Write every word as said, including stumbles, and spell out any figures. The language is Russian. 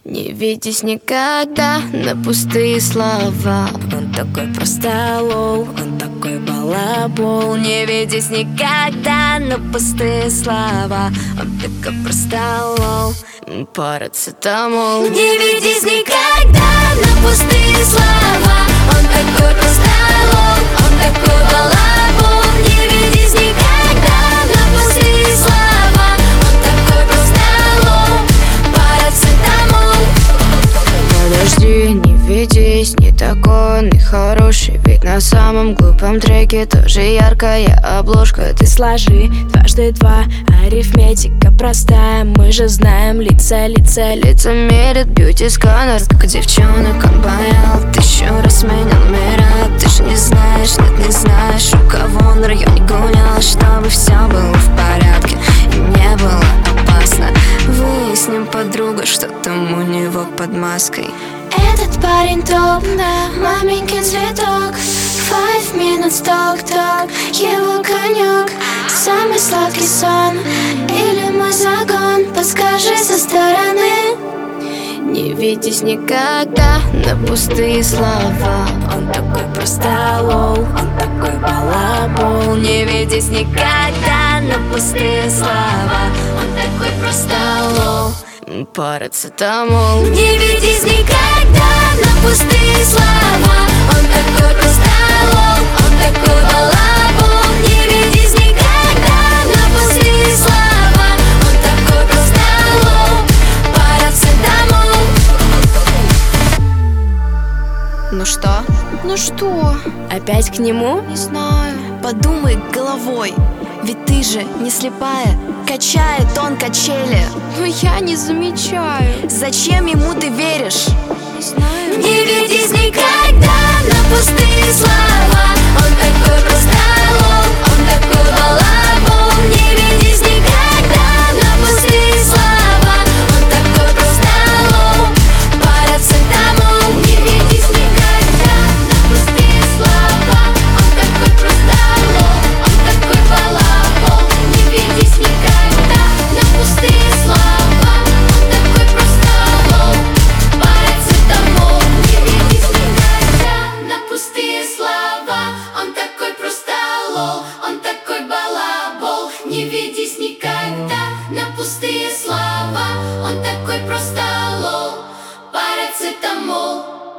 Не ведись никогда на пустые слова. Он такой простолол, он такой балабол. Не ведись никогда на пустые слова. Он такой простолол, парацетамол. Не ведись никогда на пустые слова. Он такой простолол, он такой балабол. Не ведись никогда на пустые слова. Он такой простолол, парацетамол. Подожди, не ведись, не такой он и хороший. Ведь на самом глупом треке тоже яркая обложка. Ты сложи дважды два, арифметика простая. Мы же знаем лица, лица, лица мерят бьюти-сканер. Как девчонок он боял, тысячу раз менял номера. Ты ж не знаешь, нет, не знаешь, у кого он в районе гулял. Чтобы все было в порядке и не было опасно. Выясним, подруга, что там у него под маской. Этот парень топ, да, маменькин цветок. Five minutes talk-talk, его конек. Самый сладкий сон или мой загон? Подскажи со стороны. Не ведись никогда на пустые слова. Он такой простолол, он такой балабол. Не ведись никогда на пустые слова. Он такой простолол, парацетамол. Не ведись никогда на пустые слова. Он такой простолол, он такой балабол. Не ведись никогда на пустые слова. Он такой простолол, парацетамол. Ну что? Ну что? Опять к нему? Не знаю. Подумай головой, ведь ты же не слепая. Качает он качели, но я не замечаю. Зачем ему ты веришь? Не знаю. Не ведись никогда на пустые слова. Он такой простолол, он такой балабол. Не ведись никогда на пустые слова. Он такой простолол, парацетамол. Не ведись никогда на пустые слова. Он такой простолол, он такой балабол. Не ведись никогда на пустые слова. Он такой простолол, парацетамол. Не ведись никогда на пустые слова. Он такой простолол, он такой балабол. Не ведись никогда на пустые слова. Он такой простолол, парацетамол.